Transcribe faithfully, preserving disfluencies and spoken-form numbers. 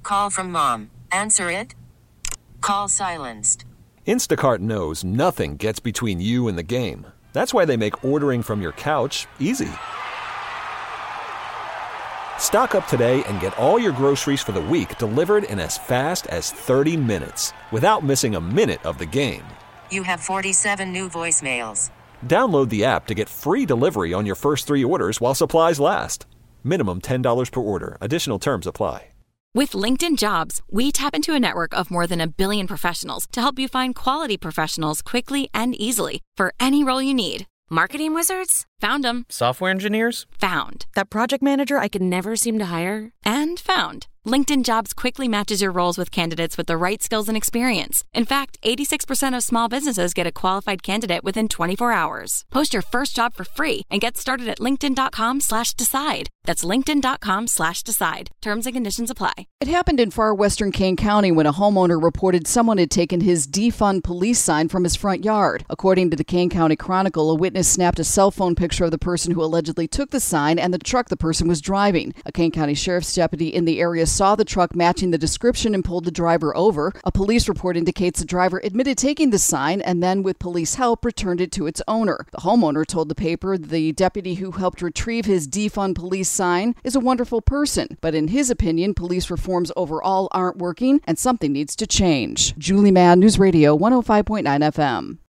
call from mom. Answer it. Call silenced. Instacart knows nothing gets between you and the game. That's why they make ordering from your couch easy. Stock up today and get all your groceries for the week delivered in as fast as thirty minutes without missing a minute of the game. You have forty-seven new voicemails. Download the app to get free delivery on your first three orders while supplies last. Minimum ten dollars per order. Additional terms apply. With LinkedIn Jobs, we tap into a network of more than a billion professionals to help you find quality professionals quickly and easily for any role you need. Marketing wizards? Found them. Software engineers? Found. That project manager I could never seem to hire? And found. LinkedIn Jobs quickly matches your roles with candidates with the right skills and experience. In fact, eighty-six percent of small businesses get a qualified candidate within twenty-four hours. Post your first job for free and get started at linkedin.com slash decide. That's linkedin.com slash decide. Terms and conditions apply. It happened in far western Kane County when a homeowner reported someone had taken his defund police sign from his front yard. According to the Kane County Chronicle, a witness snapped a cell phone picture of the person who allegedly took the sign and the truck the person was driving. A Kane County Sheriff's deputy in the area saw the truck matching the description and pulled the driver over. A police report indicates the driver admitted taking the sign and then, with police help, returned it to its owner. The homeowner told the paper the deputy who helped retrieve his defund police sign is a wonderful person, but in his opinion, police reforms overall aren't working and something needs to change. Julie Mann, News Radio one oh five point nine F M.